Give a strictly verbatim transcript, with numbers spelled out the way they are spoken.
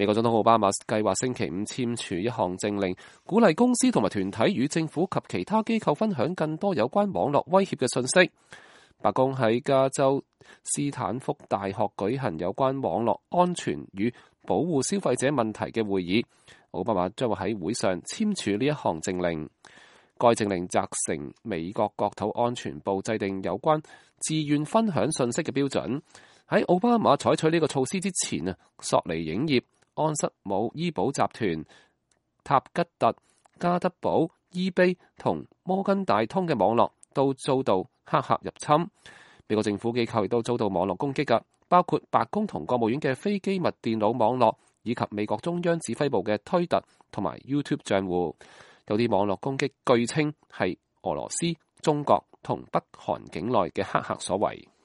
美國總統奧巴馬計劃星期五簽署一項政令，鼓勵公司同埋團體與政府及其他機構分享更多有關網絡威脅嘅信息。白宮喺加州斯坦福大學舉行有關網絡安全與保護消費者問題嘅會議，奧巴馬將會喺會上簽署呢一項政令。該政令責成美國國土安全部制定有關自願分享信息嘅標準。喺奧巴馬採取呢個措施之前啊，索尼影業、安瑟姆醫保集團、塔吉特、加德堡、eBay 同摩根大通嘅網絡都遭到黑客入侵。美國政府機構亦都遭到網絡攻擊㗎，包括白宮同國務院嘅非機密電腦網絡，以及美國中央指揮部嘅推特同埋 YouTube 賬戶。有啲網絡攻擊據稱係俄羅斯、中國同北韓境內嘅黑客所為。